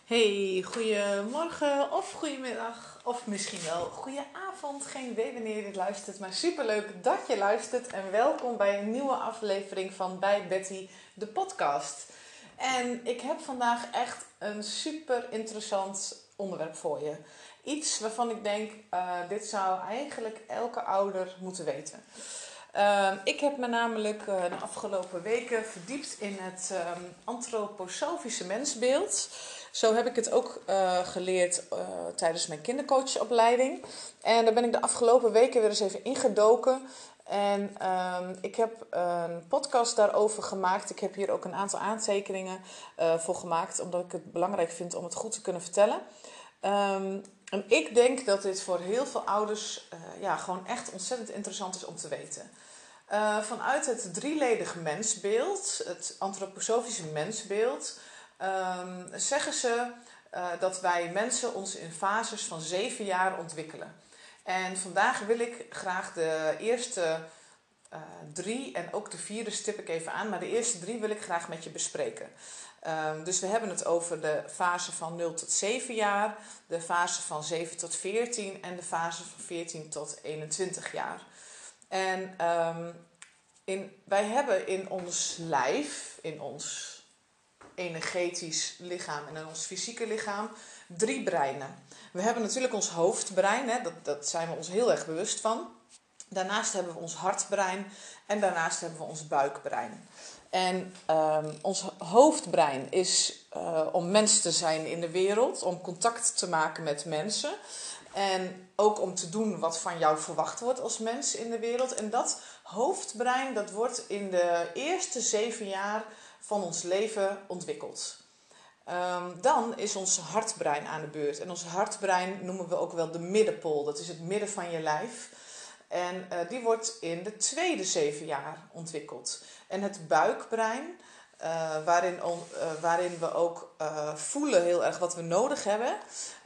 Hey, goedemorgen of goedemiddag of misschien wel goedenavond. Geen idee wanneer je dit luistert, maar superleuk dat je luistert. En welkom bij een nieuwe aflevering van Bij Betty, de podcast. En ik heb vandaag echt een super interessant onderwerp voor je. Iets waarvan ik denk, dit zou eigenlijk elke ouder moeten weten. Ik heb me namelijk de afgelopen weken verdiept in het antroposofische mensbeeld. Zo heb ik het ook geleerd tijdens mijn kindercoachopleiding. En daar ben ik de afgelopen weken weer eens even ingedoken. En ik heb een podcast daarover gemaakt. Ik heb hier ook een aantal aantekeningen voor gemaakt, omdat ik het belangrijk vind om het goed te kunnen vertellen. En ik denk dat dit voor heel veel ouders gewoon echt ontzettend interessant is om te weten. Vanuit het drieledig mensbeeld, het antroposofische mensbeeld, zeggen ze dat wij mensen ons in fases van 7 jaar ontwikkelen. En vandaag wil ik graag de eerste 3 en ook de 4e stip ik even aan, maar de eerste 3 wil ik graag met je bespreken. Dus we hebben het over de fase van 0 tot 7 jaar, de fase van 7 tot 14 en de fase van 14 tot 21 jaar. En wij hebben in ons lijf, in ons energetisch lichaam en in ons fysieke lichaam 3 breinen. We hebben natuurlijk ons hoofdbrein, hè, dat zijn we ons heel erg bewust van. Daarnaast hebben we ons hartbrein en daarnaast hebben we ons buikbrein. En ons hoofdbrein is om mens te zijn in de wereld, om contact te maken met mensen. En ook om te doen wat van jou verwacht wordt als mens in de wereld. En dat hoofdbrein, dat wordt in de eerste 7 jaar van ons leven ontwikkeld. Dan is ons hartbrein aan de beurt. En ons hartbrein noemen we ook wel de middenpool. Dat is het midden van je lijf. En die wordt in de tweede 7 jaar ontwikkeld. En het buikbrein, waarin we ook voelen heel erg wat we nodig hebben.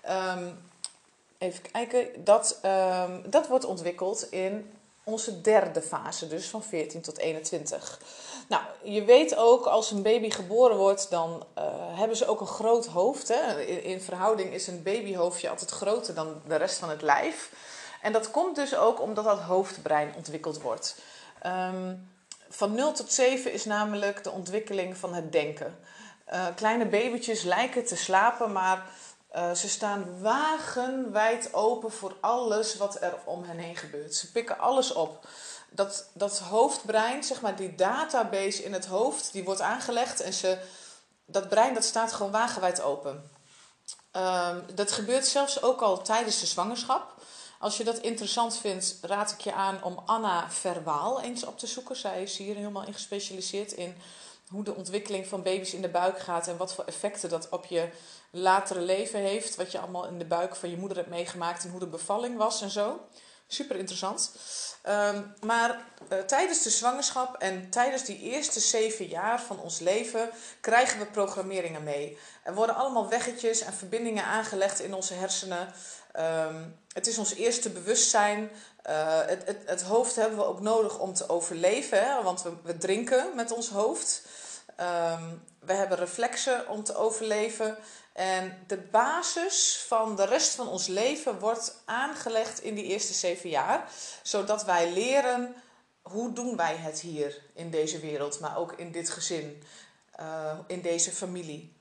Even kijken, dat wordt ontwikkeld in onze derde fase, dus van 14 tot 21. Nou, je weet ook, als een baby geboren wordt, dan hebben ze ook een groot hoofd. Hè? In verhouding is een babyhoofdje altijd groter dan de rest van het lijf. En dat komt dus ook omdat dat hoofdbrein ontwikkeld wordt. Van 0 tot 7 is namelijk de ontwikkeling van het denken. Kleine babytjes lijken te slapen, maar ze staan wagenwijd open voor alles wat er om hen heen gebeurt. Ze pikken alles op. Dat hoofdbrein, zeg maar die database in het hoofd, die wordt aangelegd en dat brein dat staat gewoon wagenwijd open. Dat gebeurt zelfs ook al tijdens de zwangerschap. Als je dat interessant vindt, raad ik je aan om Anna Verwaal eens op te zoeken. Zij is hier helemaal in gespecialiseerd in hoe de ontwikkeling van baby's in de buik gaat en wat voor effecten dat op je latere leven heeft. Wat je allemaal in de buik van je moeder hebt meegemaakt en hoe de bevalling was en zo. Super interessant. Maar tijdens de zwangerschap en tijdens die eerste 7 jaar van ons leven krijgen we programmeringen mee. Er worden allemaal weggetjes en verbindingen aangelegd in onze hersenen. Het is ons eerste bewustzijn. Het hoofd hebben we ook nodig om te overleven, hè? Want we drinken met ons hoofd. We hebben reflexen om te overleven. En de basis van de rest van ons leven wordt aangelegd in die eerste 7 jaar. Zodat wij leren, hoe doen wij het hier in deze wereld, maar ook in dit gezin, in deze familie.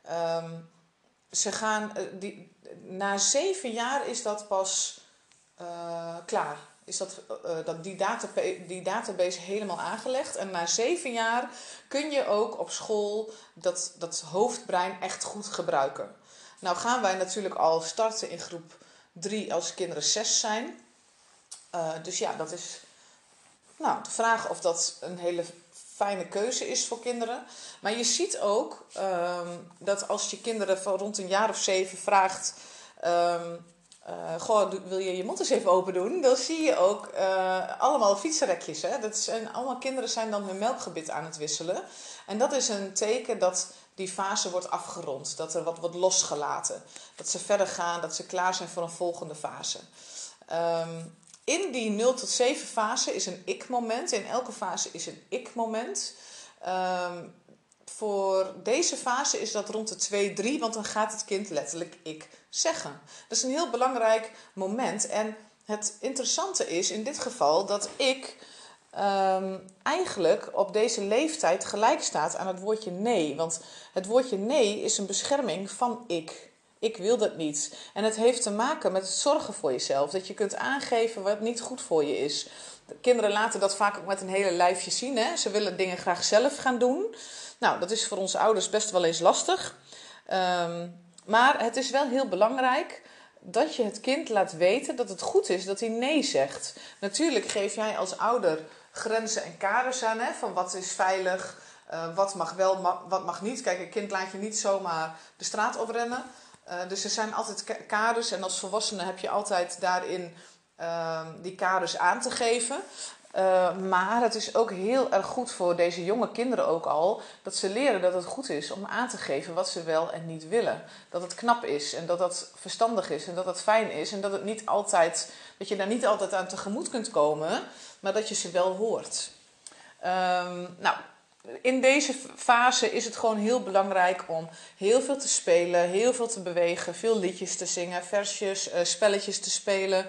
Na 7 jaar is dat pas klaar. Is die database helemaal aangelegd. En na 7 jaar kun je ook op school dat hoofdbrein echt goed gebruiken. Nou gaan wij natuurlijk al starten in groep 3 als kinderen 6 zijn. Dus ja, dat is de vraag of dat een hele fijne keuze is voor kinderen. Maar je ziet ook dat als je kinderen van rond een jaar of 7 vraagt... wil je je mond eens even open doen? Dan zie je ook allemaal fietsenrekjes. Hè? Allemaal kinderen zijn dan hun melkgebit aan het wisselen. En dat is een teken dat die fase wordt afgerond. Dat er wat wordt losgelaten. Dat ze verder gaan, dat ze klaar zijn voor een volgende fase. In die 0 tot 7 fase is een ik-moment. In elke fase is een ik-moment. voor deze fase is dat rond de 2, 3, want dan gaat het kind letterlijk ik zeggen. Dat is een heel belangrijk moment. En het interessante is in dit geval dat ik eigenlijk op deze leeftijd gelijk staat aan het woordje nee. Want het woordje nee is een bescherming van ik. Ik wil dat niet. En het heeft te maken met het zorgen voor jezelf. Dat je kunt aangeven wat niet goed voor je is. De kinderen laten dat vaak ook met een hele lijfje zien. Hè? Ze willen dingen graag zelf gaan doen. Nou, dat is voor onze ouders best wel eens lastig. Maar het is wel heel belangrijk dat je het kind laat weten dat het goed is dat hij nee zegt. Natuurlijk geef jij als ouder grenzen en kaders aan. Hè, van wat is veilig, wat mag wel, wat mag niet. Kijk, een kind laat je niet zomaar de straat oprennen. Dus er zijn altijd kaders. En als volwassene heb je altijd daarin die kaders aan te geven. Maar het is ook heel erg goed voor deze jonge kinderen ook al, dat ze leren dat het goed is om aan te geven wat ze wel en niet willen. Dat het knap is en dat dat verstandig is en dat het fijn is en dat het niet altijd, dat je daar niet altijd aan tegemoet kunt komen, maar dat je ze wel hoort. Nou, in deze fase is het gewoon heel belangrijk om heel veel te spelen, heel veel te bewegen, veel liedjes te zingen, versjes, spelletjes te spelen.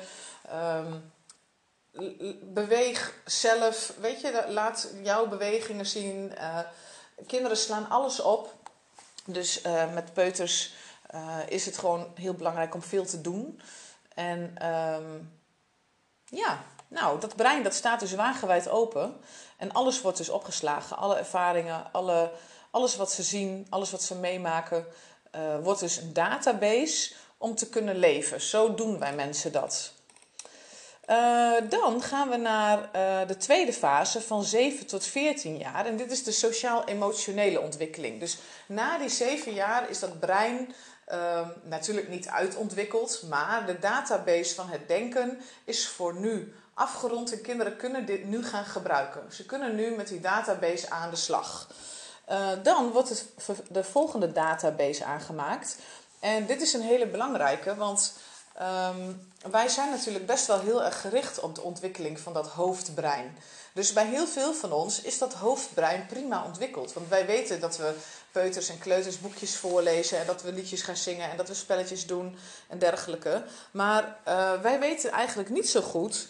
Beweeg zelf, weet je, laat jouw bewegingen zien. Kinderen slaan alles op. Dus met peuters is het gewoon heel belangrijk om veel te doen. En ja, nou, dat brein dat staat dus wagenwijd open. En alles wordt dus opgeslagen. Alle ervaringen, alles wat ze zien, alles wat ze meemaken, wordt dus een database om te kunnen leven. Zo doen wij mensen dat. Dan gaan we naar de tweede fase van 7 tot 14 jaar. En dit is de sociaal-emotionele ontwikkeling. Dus na die 7 jaar is dat brein natuurlijk niet uitontwikkeld. Maar de database van het denken is voor nu afgerond. En kinderen kunnen dit nu gaan gebruiken. Ze kunnen nu met die database aan de slag. Dan wordt de volgende database aangemaakt. En dit is een hele belangrijke, want wij zijn natuurlijk best wel heel erg gericht op de ontwikkeling van dat hoofdbrein. Dus bij heel veel van ons is dat hoofdbrein prima ontwikkeld. Want wij weten dat we peuters en kleuters boekjes voorlezen en dat we liedjes gaan zingen en dat we spelletjes doen en dergelijke. Maar wij weten eigenlijk niet zo goed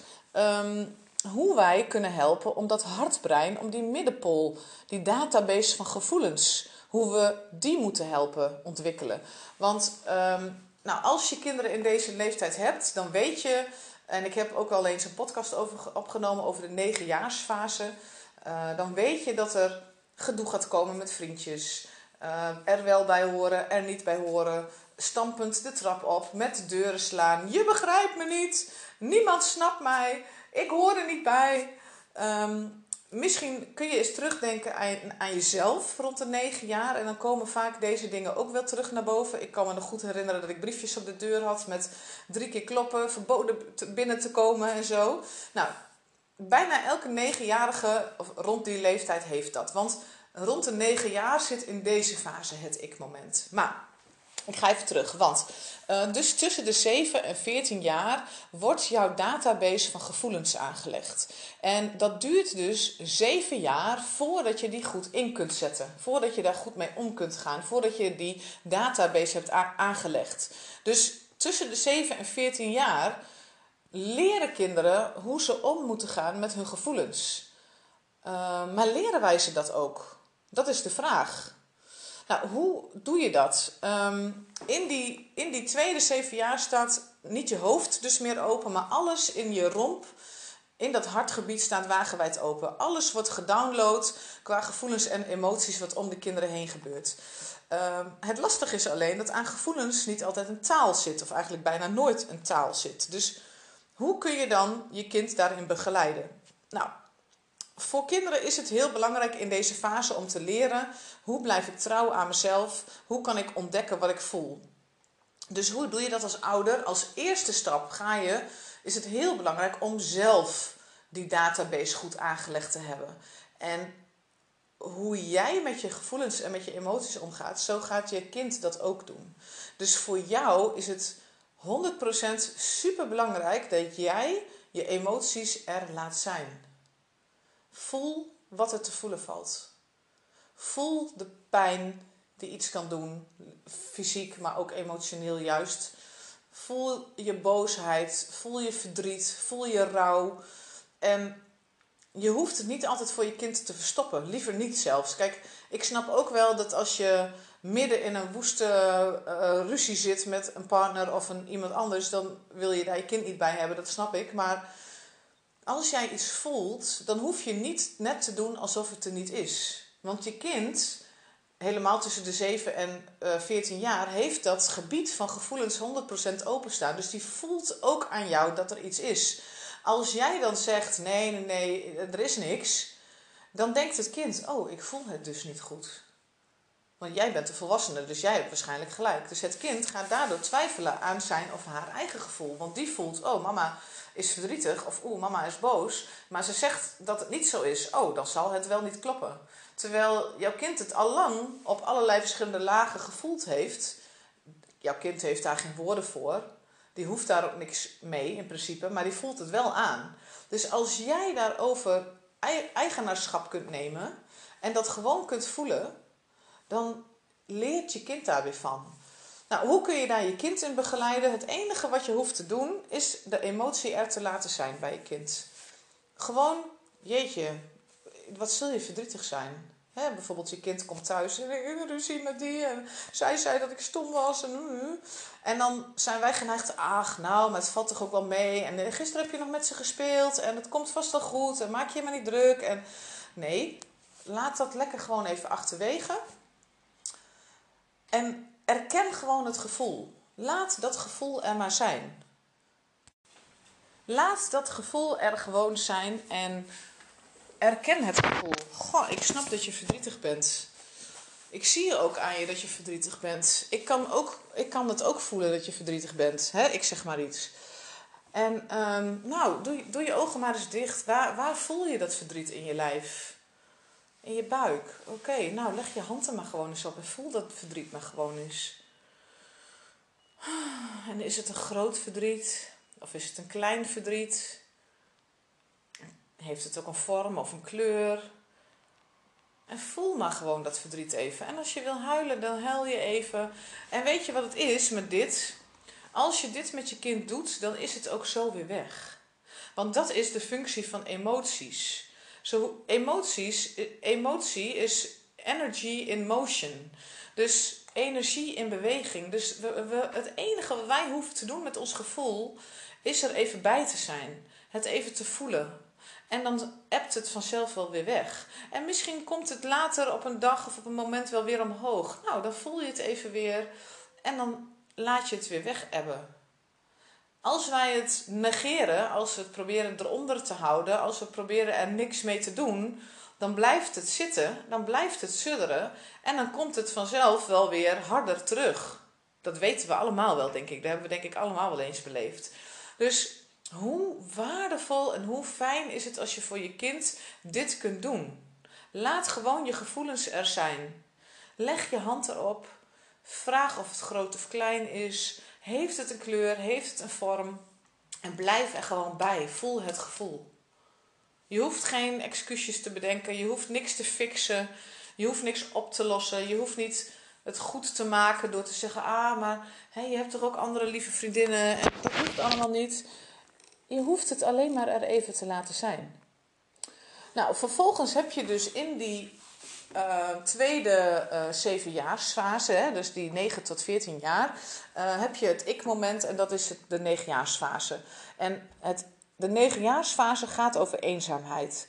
hoe wij kunnen helpen om dat hartbrein, om die middenpool, die database van gevoelens, hoe we die moeten helpen ontwikkelen. Want nou, als je kinderen in deze leeftijd hebt, dan weet je, en ik heb ook al eens een podcast opgenomen over de 9-jaarsfase, dan weet je dat er gedoe gaat komen met vriendjes, er wel bij horen, er niet bij horen, stampend de trap op, met de deuren slaan. Je begrijpt me niet, niemand snapt mij, ik hoor er niet bij. Misschien kun je eens terugdenken aan jezelf rond de 9 jaar. En dan komen vaak deze dingen ook wel terug naar boven. Ik kan me nog goed herinneren dat ik briefjes op de deur had met 3 keer kloppen, verboden binnen te komen en zo. Nou, bijna elke 9-jarige rond die leeftijd heeft dat. Want rond de 9 jaar zit in deze fase het ik-moment. Maar ik ga even terug, want dus tussen de 7 en 14 jaar wordt jouw database van gevoelens aangelegd. En dat duurt dus 7 jaar voordat je die goed in kunt zetten. Voordat je daar goed mee om kunt gaan. Voordat je die database hebt aangelegd. Dus tussen de 7 en 14 jaar leren kinderen hoe ze om moeten gaan met hun gevoelens. Maar leren wij ze dat ook? Dat is de vraag. Nou, hoe doe je dat? In die tweede 7 jaar staat niet je hoofd dus meer open, maar alles in je romp, in dat hartgebied staat wagenwijd open. Alles wordt gedownload qua gevoelens en emoties wat om de kinderen heen gebeurt. Het lastige is alleen dat aan gevoelens niet altijd een taal zit, of eigenlijk bijna nooit een taal zit. Dus hoe kun je dan je kind daarin begeleiden? Nou, voor kinderen is het heel belangrijk in deze fase om te leren hoe blijf ik trouw aan mezelf, hoe kan ik ontdekken wat ik voel. Dus hoe doe je dat als ouder? Als eerste stap is het heel belangrijk om zelf die database goed aangelegd te hebben. En hoe jij met je gevoelens en met je emoties omgaat, zo gaat je kind dat ook doen. Dus voor jou is het 100% superbelangrijk dat jij je emoties er laat zijn. Voel wat er te voelen valt. Voel de pijn die iets kan doen. Fysiek, maar ook emotioneel juist. Voel je boosheid. Voel je verdriet. Voel je rouw. En je hoeft het niet altijd voor je kind te verstoppen. Liever niet zelfs. Kijk, ik snap ook wel dat als je midden in een woeste ruzie zit met een partner of iemand anders, dan wil je daar je kind niet bij hebben. Dat snap ik. Maar als jij iets voelt, dan hoef je niet net te doen alsof het er niet is. Want je kind, helemaal tussen de 7 en 14 jaar, heeft dat gebied van gevoelens 100% openstaan. Dus die voelt ook aan jou dat er iets is. Als jij dan zegt, nee, er is niks, dan denkt het kind, oh, ik voel het dus niet goed. Want jij bent de volwassene, dus jij hebt waarschijnlijk gelijk. Dus het kind gaat daardoor twijfelen aan zijn of haar eigen gevoel. Want die voelt, oh, mama is verdrietig of mama is boos. Maar ze zegt dat het niet zo is. Oh, dan zal het wel niet kloppen. Terwijl jouw kind het al lang op allerlei verschillende lagen gevoeld heeft. Jouw kind heeft daar geen woorden voor. Die hoeft daar ook niks mee in principe, maar die voelt het wel aan. Dus als jij daarover eigenaarschap kunt nemen en dat gewoon kunt voelen, dan leert je kind daar weer van. Nou, hoe kun je daar je kind in begeleiden? Het enige wat je hoeft te doen is de emotie er te laten zijn bij je kind. Gewoon, jeetje, wat zul je verdrietig zijn? Bijvoorbeeld je kind komt thuis en ik heb ruzie met die en zij zei dat ik stom was. En dan zijn wij geneigd, ach nou, maar het valt toch ook wel mee. En gisteren heb je nog met ze gespeeld en het komt vast wel goed en maak je maar niet druk. En nee, laat dat lekker gewoon even achterwege. En erken gewoon het gevoel. Laat dat gevoel er maar zijn. Laat dat gevoel er gewoon zijn en erken het gevoel. Goh, ik snap dat je verdrietig bent. Ik zie je ook aan je dat je verdrietig bent. Ik kan het ook voelen dat je verdrietig bent. Ik zeg maar iets. En doe je ogen maar eens dicht. Waar voel je dat verdriet in je lijf? In je buik. Oké, nou leg je hand er maar gewoon eens op en voel dat verdriet maar gewoon eens. En is het een groot verdriet? Of is het een klein verdriet? Heeft het ook een vorm of een kleur? En voel maar gewoon dat verdriet even. En als je wil huilen, dan huil je even. En weet je wat het is met dit? Als je dit met je kind doet, dan is het ook zo weer weg. Want dat is de functie van emoties. Emotie is energy in motion. Dus energie in beweging. Dus het enige wat wij hoeven te doen met ons gevoel is er even bij te zijn. Het even te voelen. En dan ebt het vanzelf wel weer weg. En misschien komt het later op een dag of op een moment wel weer omhoog. Nou, dan voel je het even weer. En dan laat je het weer weg ebben. Als wij het negeren, als we het proberen eronder te houden, als we proberen er niks mee te doen, dan blijft het zitten, dan blijft het sudderen en dan komt het vanzelf wel weer harder terug. Dat weten we allemaal wel, denk ik. Dat hebben we denk ik allemaal wel eens beleefd. Dus hoe waardevol en hoe fijn is het als je voor je kind dit kunt doen? Laat gewoon je gevoelens er zijn. Leg je hand erop. Vraag of het groot of klein is. Heeft het een kleur? Heeft het een vorm? En blijf er gewoon bij. Voel het gevoel. Je hoeft geen excuses te bedenken. Je hoeft niks te fixen. Je hoeft niks op te lossen. Je hoeft niet het goed te maken door te zeggen, maar je hebt toch ook andere lieve vriendinnen. En dat hoeft allemaal niet. Je hoeft het alleen maar er even te laten zijn. Nou, vervolgens heb je dus in die tweede 7-jaarsfase, dus die 9 tot 14 jaar, heb je het ik-moment en dat is de 9-jaarsfase. En de 9-jaarsfase gaat over eenzaamheid.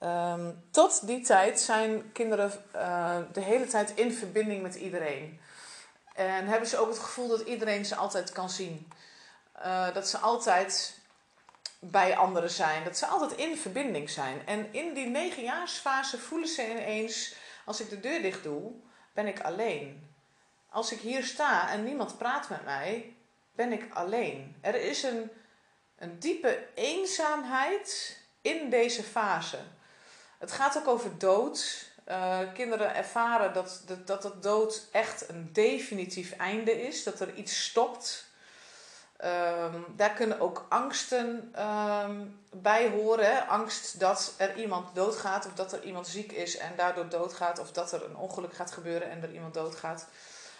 Tot die tijd zijn kinderen de hele tijd in verbinding met iedereen. En hebben ze ook het gevoel dat iedereen ze altijd kan zien. Dat ze altijd bij anderen zijn. Dat ze altijd in verbinding zijn. En in die 9-jaarsfase voelen ze ineens, als ik de deur dicht doe, ben ik alleen. Als ik hier sta en niemand praat met mij, ben ik alleen. Er is een diepe eenzaamheid in deze fase. Het gaat ook over dood. Kinderen ervaren dat dood echt een definitief einde is. Dat er iets stopt. Daar kunnen ook angsten bij horen. Hè? Angst dat er iemand doodgaat of dat er iemand ziek is en daardoor doodgaat. Of dat er een ongeluk gaat gebeuren en er iemand doodgaat.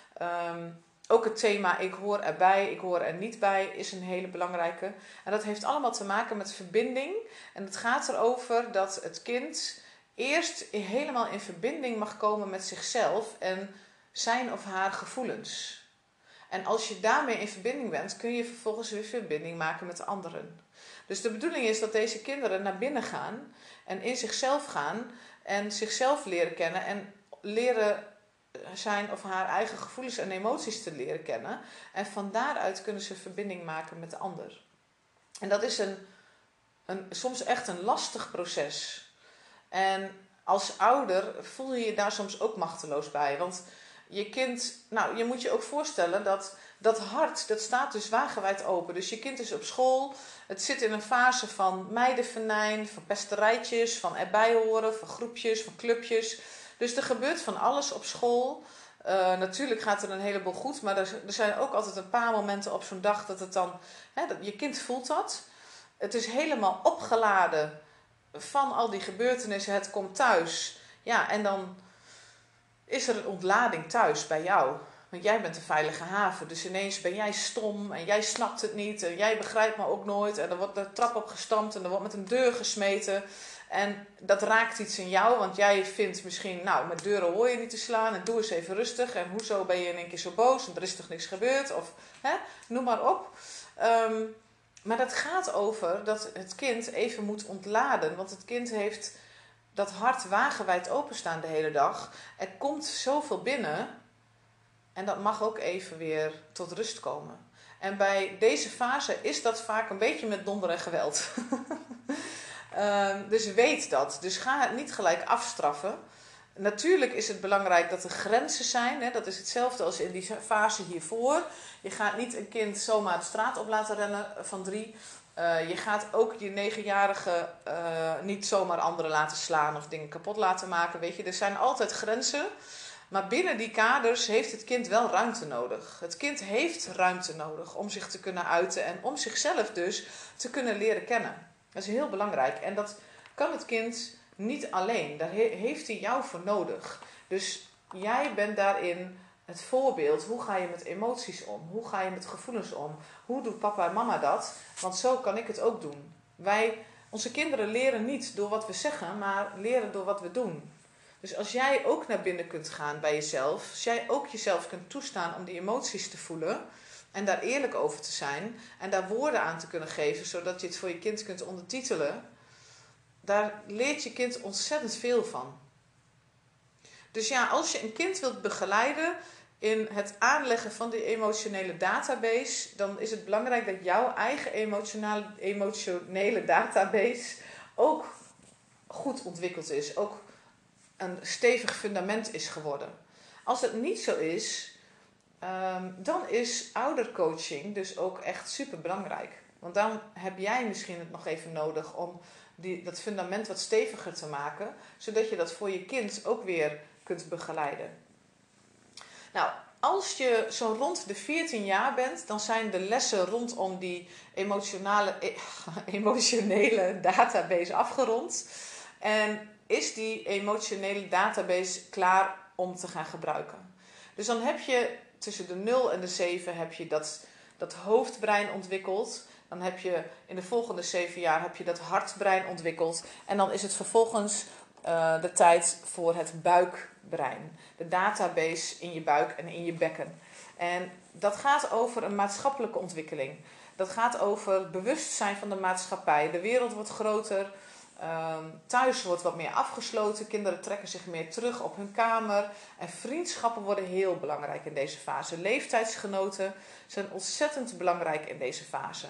Ook het thema ik hoor erbij, ik hoor er niet bij is een hele belangrijke. En dat heeft allemaal te maken met verbinding. En het gaat erover dat het kind eerst helemaal in verbinding mag komen met zichzelf en zijn of haar gevoelens. En als je daarmee in verbinding bent, kun je vervolgens weer verbinding maken met de anderen. Dus de bedoeling is dat deze kinderen naar binnen gaan en in zichzelf gaan en zichzelf leren kennen en leren zijn of haar eigen gevoelens en emoties te leren kennen. En van daaruit kunnen ze verbinding maken met de ander. En dat is soms echt een lastig proces. En als ouder voel je je daar soms ook machteloos bij. Want je kind, je moet je ook voorstellen dat hart, dat staat dus wagenwijd open. Dus je kind is op school, het zit in een fase van meidenvenijn, van pesterijtjes, van erbij horen, van groepjes, van clubjes. Dus er gebeurt van alles op school. Natuurlijk gaat er een heleboel goed, maar er zijn ook altijd een paar momenten op zo'n dag dat het dan, je kind voelt dat. Het is helemaal opgeladen van al die gebeurtenissen, het komt thuis. Ja, en dan is er een ontlading thuis bij jou. Want jij bent een veilige haven. Dus ineens ben jij stom en jij snapt het niet. En jij begrijpt me ook nooit. En er wordt de trap opgestampt en er wordt met een deur gesmeten. En dat raakt iets in jou. Want jij vindt misschien, met deuren hoor je niet te slaan. En doe eens even rustig. En hoezo ben je in één keer zo boos? En er is toch niks gebeurd? Of noem maar op. Maar dat gaat over dat het kind even moet ontladen. Want het kind heeft dat hart wagenwijd openstaan de hele dag. Er komt zoveel binnen. En dat mag ook even weer tot rust komen. En bij deze fase is dat vaak een beetje met donder en geweld. Dus weet dat. Dus ga het niet gelijk afstraffen. Natuurlijk is het belangrijk dat er grenzen zijn. Hè? Dat is hetzelfde als in die fase hiervoor. Je gaat niet een kind zomaar de straat op laten rennen van 3. Je gaat ook je 9-jarige niet zomaar anderen laten slaan of dingen kapot laten maken. Weet je, er zijn altijd grenzen. Maar binnen die kaders heeft het kind wel ruimte nodig. Het kind heeft ruimte nodig om zich te kunnen uiten en om zichzelf dus te kunnen leren kennen. Dat is heel belangrijk. En dat kan het kind niet alleen. Daar heeft hij jou voor nodig. Dus jij bent daarin het voorbeeld. Hoe ga je met emoties om? Hoe ga je met gevoelens om? Hoe doet papa en mama dat? Want zo kan ik het ook doen. Onze kinderen leren niet door wat we zeggen, maar leren door wat we doen. Dus als jij ook naar binnen kunt gaan bij jezelf, als jij ook jezelf kunt toestaan om die emoties te voelen en daar eerlijk over te zijn en daar woorden aan te kunnen geven, zodat je het voor je kind kunt ondertitelen, daar leert je kind ontzettend veel van. Dus als je een kind wilt begeleiden in het aanleggen van die emotionele database, dan is het belangrijk dat jouw eigen emotionele database ook goed ontwikkeld is, ook een stevig fundament is geworden. Als het niet zo is, dan is oudercoaching dus ook echt super belangrijk. Want dan heb jij misschien het nog even nodig om dat fundament wat steviger te maken, zodat je dat voor je kind ook weer kunt begeleiden. Nou, als je zo rond de 14 jaar bent, dan zijn de lessen rondom die emotionele database afgerond. En is die emotionele database klaar om te gaan gebruiken. Dus dan heb je tussen de 0 en de 7 heb je dat hoofdbrein ontwikkeld. Dan heb je in de volgende 7 jaar heb je dat hartbrein ontwikkeld. En dan is het vervolgens de tijd voor het buikbrein. De database in je buik en in je bekken. En dat gaat over een maatschappelijke ontwikkeling. Dat gaat over bewustzijn van de maatschappij. De wereld wordt groter. Thuis wordt wat meer afgesloten. Kinderen trekken zich meer terug op hun kamer. En vriendschappen worden heel belangrijk in deze fase. Leeftijdsgenoten zijn ontzettend belangrijk in deze fase.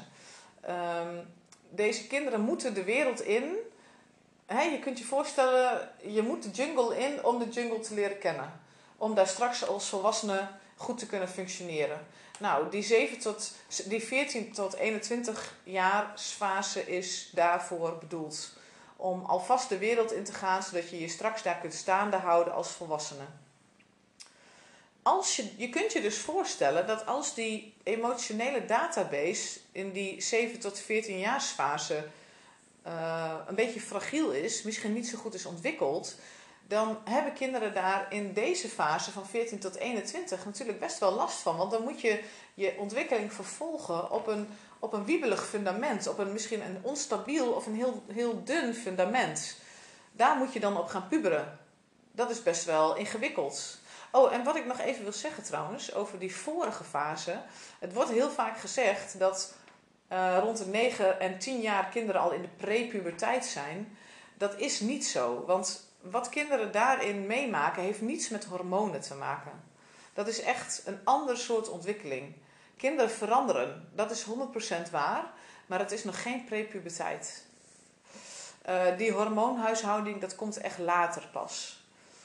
Deze kinderen moeten de wereld in. Je kunt je voorstellen, je moet de jungle in om de jungle te leren kennen. Om daar straks als volwassene goed te kunnen functioneren. Nou, die 14 tot 21 jaar fase is daarvoor bedoeld. Om alvast de wereld in te gaan, zodat je je straks daar kunt staande houden als volwassene. je kunt je dus voorstellen dat als die emotionele database in die 7 tot 14 jaarsfase een beetje fragiel is, misschien niet zo goed is ontwikkeld, dan hebben kinderen daar in deze fase van 14 tot 21 natuurlijk best wel last van. Want dan moet je je ontwikkeling vervolgen op een wiebelig fundament, op misschien een onstabiel of een heel dun fundament. Daar moet je dan op gaan puberen. Dat is best wel ingewikkeld. Oh, en wat ik nog even wil zeggen trouwens, over die vorige fase. Het wordt heel vaak gezegd dat rond de 9 en 10 jaar kinderen al in de prepuberteit zijn. Dat is niet zo, want wat kinderen daarin meemaken heeft niets met hormonen te maken. Dat is echt een ander soort ontwikkeling. Kinderen veranderen, dat is 100% waar, maar het is nog geen prepuberteit. Die hormoonhuishouding, dat komt echt later pas.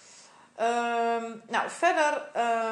Verder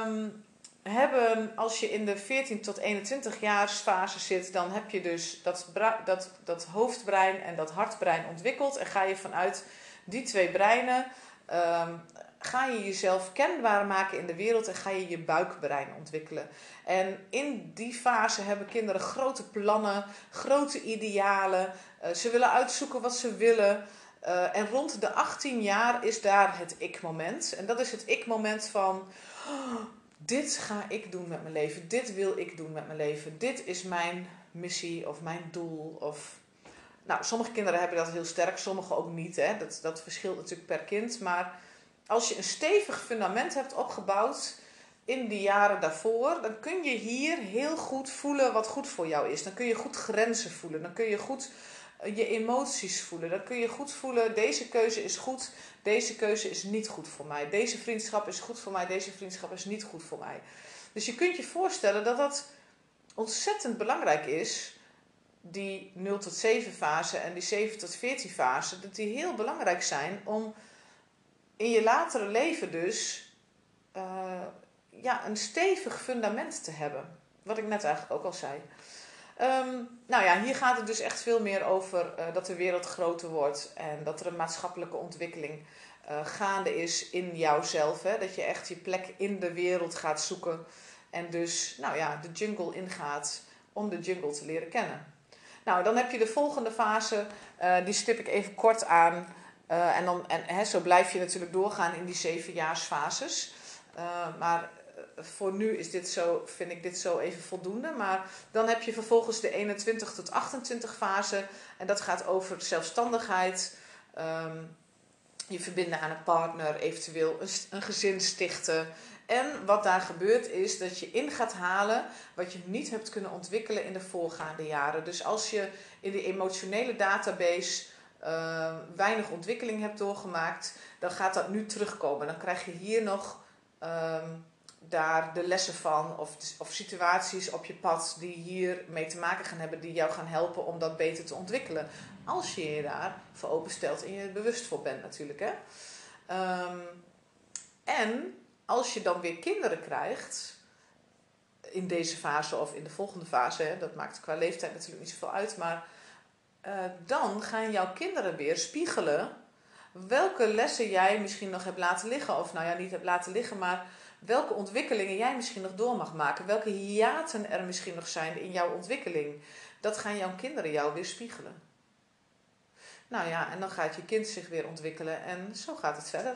als je in de 14 tot 21 jaarsfase zit, dan heb je dus dat hoofdbrein en dat hartbrein ontwikkeld. En ga je vanuit die twee breinen, ga je jezelf kenbaar maken in de wereld en ga je je buikbrein ontwikkelen. En in die fase hebben kinderen grote plannen, grote idealen. Ze willen uitzoeken wat ze willen. En rond de 18 jaar is daar het ik-moment. En dat is het ik-moment van, dit ga ik doen met mijn leven. Dit wil ik doen met mijn leven. Dit is mijn missie of mijn doel. Sommige kinderen hebben dat heel sterk, sommige ook niet. Hè. Dat verschilt natuurlijk per kind. Maar als je een stevig fundament hebt opgebouwd in die jaren daarvoor, dan kun je hier heel goed voelen wat goed voor jou is. Dan kun je goed grenzen voelen. Dan kun je goed je emoties voelen. Dan kun je goed voelen, deze keuze is goed, deze keuze is niet goed voor mij. Deze vriendschap is goed voor mij, deze vriendschap is niet goed voor mij. Dus je kunt je voorstellen dat dat ontzettend belangrijk is, die 0 tot 7 fase en die 7 tot 14 fase, dat die heel belangrijk zijn om in je latere leven dus een stevig fundament te hebben. Wat ik net eigenlijk ook al zei. Hier gaat het dus echt veel meer over dat de wereld groter wordt en dat er een maatschappelijke ontwikkeling gaande is in jouzelf. Hè? Dat je echt je plek in de wereld gaat zoeken en dus de jungle ingaat om de jungle te leren kennen. Dan heb je de volgende fase, die stip ik even kort aan. Zo blijf je natuurlijk doorgaan in die 7-jaarsfases. Maar voor nu vind ik dit zo even voldoende. Maar dan heb je vervolgens de 21 tot 28 fase. En dat gaat over zelfstandigheid. Je verbinden aan een partner, eventueel een gezin stichten. En wat daar gebeurt is dat je in gaat halen wat je niet hebt kunnen ontwikkelen in de voorgaande jaren. Dus als je in de emotionele database weinig ontwikkeling hebt doorgemaakt, dan gaat dat nu terugkomen. Dan krijg je hier nog daar de lessen van of situaties op je pad die hier mee te maken gaan hebben, die jou gaan helpen om dat beter te ontwikkelen. Als je je daar voor openstelt en je er bewust voor bent natuurlijk. Hè? En als je dan weer kinderen krijgt, in deze fase of in de volgende fase, hè, dat maakt qua leeftijd natuurlijk niet zoveel uit, maar dan gaan jouw kinderen weer spiegelen welke lessen jij misschien nog hebt laten liggen. Of niet hebt laten liggen, maar welke ontwikkelingen jij misschien nog door mag maken. Welke hiaten er misschien nog zijn in jouw ontwikkeling. Dat gaan jouw kinderen jou weer spiegelen. En dan gaat je kind zich weer ontwikkelen en zo gaat het verder.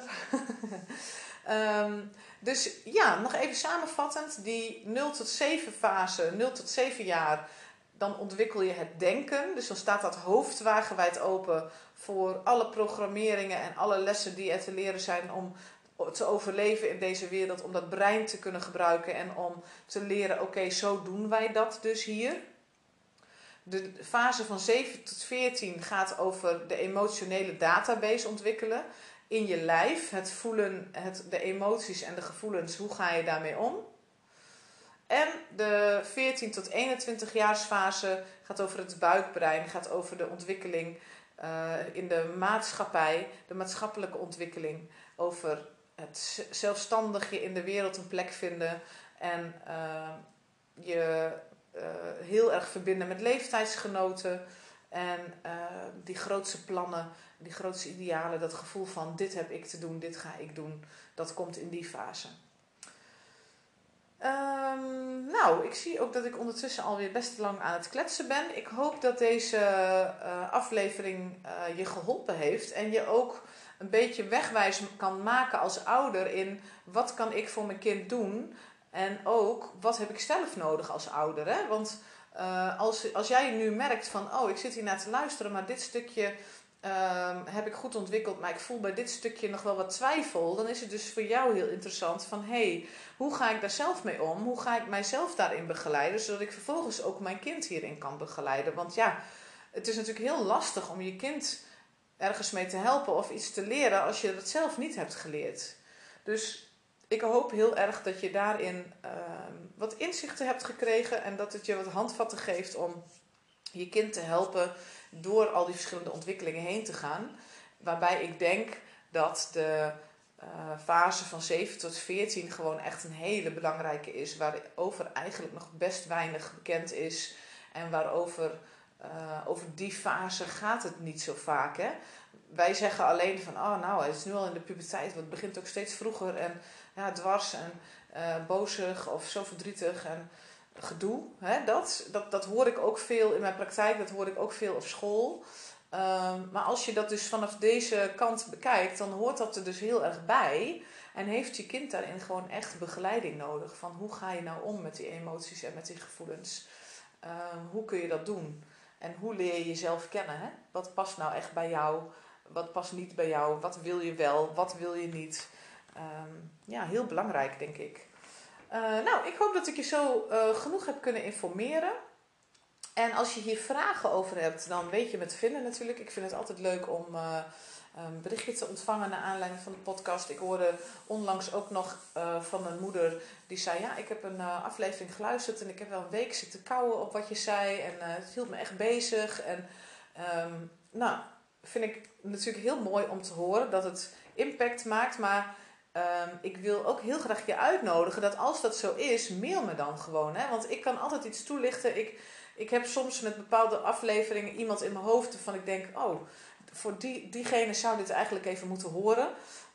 Nog even samenvattend. Die 0 tot 7 fase, 0 tot 7 jaar, dan ontwikkel je het denken. Dus dan staat dat hoofd wagenwijd open voor alle programmeringen en alle lessen die er te leren zijn om te overleven in deze wereld. Om dat brein te kunnen gebruiken en om te leren, oké, zo doen wij dat dus hier. De fase van 7 tot 14 gaat over de emotionele database ontwikkelen. In je lijf, het voelen, de emoties en de gevoelens, hoe ga je daarmee om? En de 14 tot 21 jaarsfase gaat over het buikbrein, gaat over de ontwikkeling in de maatschappij, de maatschappelijke ontwikkeling, over het zelfstandig je in de wereld een plek vinden en je heel erg verbinden met leeftijdsgenoten en die grootste plannen, die grootste idealen, dat gevoel van dit heb ik te doen, dit ga ik doen, dat komt in die fase. Nou, ik zie ook dat ik ondertussen alweer best lang aan het kletsen ben. Ik hoop dat deze aflevering je geholpen heeft. En je ook een beetje wegwijs kan maken als ouder in wat kan ik voor mijn kind doen. En ook wat heb ik zelf nodig als ouder. Hè? Want als jij nu merkt van, oh, ik zit hier naar te luisteren, maar dit stukje heb ik goed ontwikkeld, maar ik voel bij dit stukje nog wel wat twijfel, dan is het dus voor jou heel interessant van, hoe ga ik daar zelf mee om? Hoe ga ik mijzelf daarin begeleiden, zodat ik vervolgens ook mijn kind hierin kan begeleiden? Want ja, het is natuurlijk heel lastig om je kind ergens mee te helpen of iets te leren als je het zelf niet hebt geleerd. Dus ik hoop heel erg dat je daarin wat inzichten hebt gekregen en dat het je wat handvatten geeft om je kind te helpen door al die verschillende ontwikkelingen heen te gaan. Waarbij ik denk dat de fase van 7 tot 14 gewoon echt een hele belangrijke is. Waarover eigenlijk nog best weinig bekend is. En waarover over die fase gaat het niet zo vaak. Hè? Wij zeggen alleen van, oh nou, het is nu al in de puberteit. Want het begint ook steeds vroeger. En ja, dwars en bozig of zo verdrietig en gedoe. Hè? Dat hoor ik ook veel in mijn praktijk. Dat hoor ik ook veel op school. Maar als je dat dus vanaf deze kant bekijkt, dan hoort dat er dus heel erg bij. En heeft je kind daarin gewoon echt begeleiding nodig. Van hoe ga je nou om met die emoties en met die gevoelens? Hoe kun je dat doen? En hoe leer je jezelf kennen? Hè? Wat past nou echt bij jou? Wat past niet bij jou? Wat wil je wel? Wat wil je niet? Ja, heel belangrijk, denk ik. Nou, ik hoop dat ik je zo genoeg heb kunnen informeren. En als je hier vragen over hebt, dan weet je me te vinden natuurlijk. Ik vind het altijd leuk om een berichtje te ontvangen naar aanleiding van de podcast. Ik hoorde onlangs ook nog van een moeder die zei, ja, ik heb een aflevering geluisterd en ik heb wel een week zitten kauwen op wat je zei. En het hield me echt bezig. En nou, vind ik natuurlijk heel mooi om te horen dat het impact maakt. Maar ik wil ook heel graag je uitnodigen dat als dat zo is, mail me dan gewoon. Hè? Want ik kan altijd iets toelichten. Ik heb soms met bepaalde afleveringen iemand in mijn hoofd waarvan ik denk, oh, voor diegene zou dit eigenlijk even moeten horen.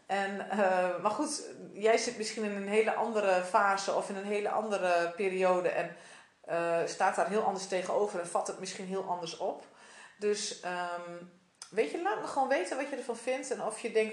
Maar goed, jij zit misschien in een hele andere fase of in een hele andere periode en staat daar heel anders tegenover en vat het misschien heel anders op. Dus weet je, laat me gewoon weten wat je ervan vindt en of je denkt,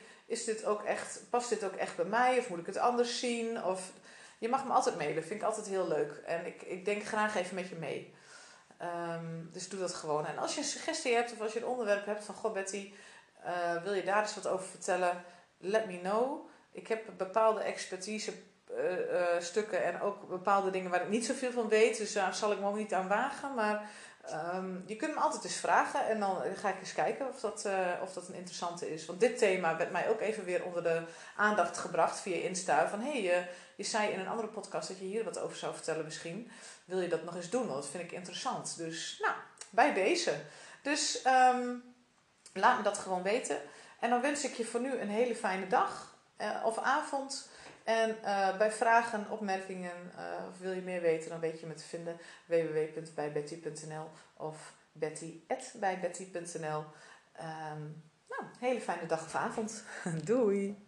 past dit ook echt bij mij of moet ik het anders zien? Of je mag me altijd mailen, vind ik altijd heel leuk. En ik denk graag even met je mee. Dus doe dat gewoon. En als je een suggestie hebt of als je een onderwerp hebt van, goh Betty, wil je daar eens wat over vertellen? Let me know. Ik heb bepaalde expertise stukken en ook bepaalde dingen waar ik niet zoveel van weet. Dus daar zal ik me ook niet aan wagen. Maar je kunt me altijd eens vragen en dan ga ik eens kijken of dat een interessante is. Want dit thema werd mij ook even weer onder de aandacht gebracht via Insta. Van je zei in een andere podcast dat je hier wat over zou vertellen misschien. Wil je dat nog eens doen? Want dat vind ik interessant. Dus nou, bij deze. Dus laat me dat gewoon weten. En dan wens ik je voor nu een hele fijne dag of avond. En bij vragen, opmerkingen of wil je meer weten, dan weet je me te vinden www.bijbetty.nl of betty@bijbetty.nl. Nou, hele fijne dag of avond. Doei!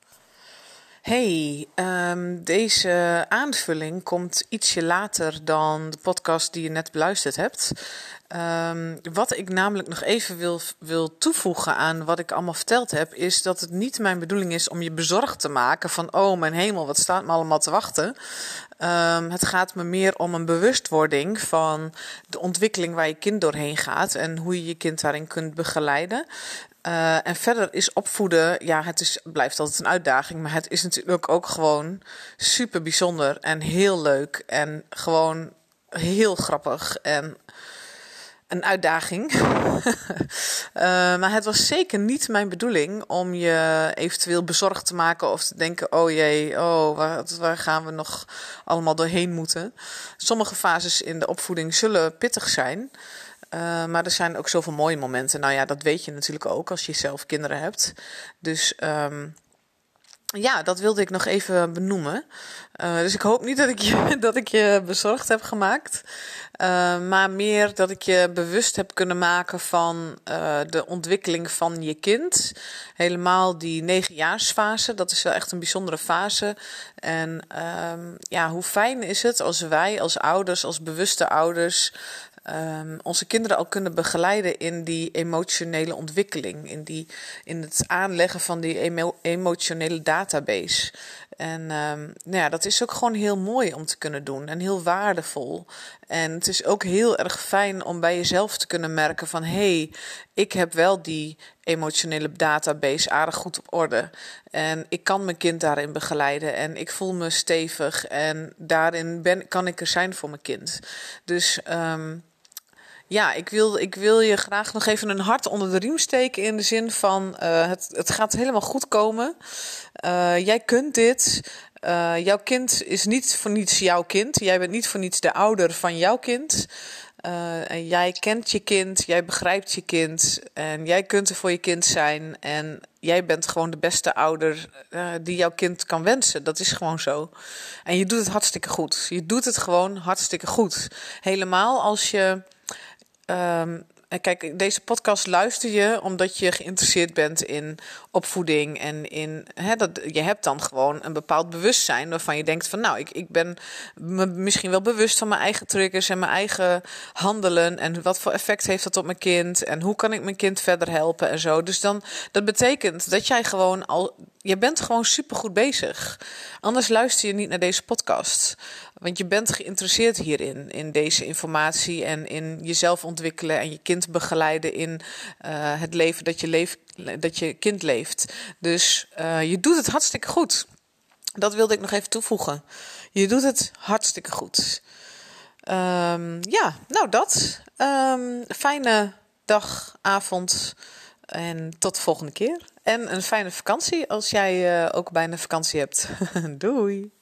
Hey, deze aanvulling komt ietsje later dan de podcast die je net beluisterd hebt. Wat ik namelijk nog even wil toevoegen aan wat ik allemaal verteld heb, is dat het niet mijn bedoeling is om je bezorgd te maken van, oh mijn hemel, wat staat me allemaal te wachten. Het gaat me meer om een bewustwording van de ontwikkeling waar je kind doorheen gaat en hoe je je kind daarin kunt begeleiden. En verder is opvoeden, ja, blijft altijd een uitdaging, maar het is natuurlijk ook gewoon super bijzonder en heel leuk en gewoon heel grappig en een uitdaging. Maar het was zeker niet mijn bedoeling om je eventueel bezorgd te maken of te denken, oh jee, waar gaan we nog allemaal doorheen moeten. Sommige fases in de opvoeding zullen pittig zijn. Maar er zijn ook zoveel mooie momenten. Nou ja, dat weet je natuurlijk ook als je zelf kinderen hebt. Dus ja, dat wilde ik nog even benoemen. Dus ik hoop niet dat ik je bezorgd heb gemaakt. Maar meer dat ik je bewust heb kunnen maken van de ontwikkeling van je kind. Helemaal die 9-jaarsfase, dat is wel echt een bijzondere fase. En ja, hoe fijn is het als wij als ouders, als bewuste ouders, onze kinderen al kunnen begeleiden in die emotionele ontwikkeling. In het aanleggen van die emotionele database. En nou ja, dat is ook gewoon heel mooi om te kunnen doen en heel waardevol. En het is ook heel erg fijn om bij jezelf te kunnen merken van hé, ik heb wel die emotionele database aardig goed op orde. En ik kan mijn kind daarin begeleiden en ik voel me stevig en daarin kan ik er zijn voor mijn kind. Dus ja, ik wil je graag nog even een hart onder de riem steken in de zin van het gaat helemaal goed komen. Jij kunt dit. Jouw kind is niet voor niets jouw kind. Jij bent niet voor niets de ouder van jouw kind. En jij kent je kind, jij begrijpt je kind en jij kunt er voor je kind zijn. En jij bent gewoon de beste ouder die jouw kind kan wensen. Dat is gewoon zo. En je doet het hartstikke goed. Je doet het gewoon hartstikke goed. Helemaal als je... En kijk, deze podcast luister je omdat je geïnteresseerd bent in opvoeding en in je hebt dan gewoon een bepaald bewustzijn waarvan je denkt van nou, ik ben me misschien wel bewust van mijn eigen triggers en mijn eigen handelen en wat voor effect heeft dat op mijn kind en hoe kan ik mijn kind verder helpen en zo. Dus dan, dat betekent dat jij gewoon je bent gewoon supergoed bezig. Anders luister je niet naar deze podcast. Want je bent geïnteresseerd hierin, in deze informatie en in jezelf ontwikkelen en je kind begeleiden in het leven dat je kind leeft. Dus je doet het hartstikke goed. Dat wilde ik nog even toevoegen. Je doet het hartstikke goed. Ja, nou dat. Fijne dag, avond en tot de volgende keer. En een fijne vakantie als jij ook bijna vakantie hebt. Doei!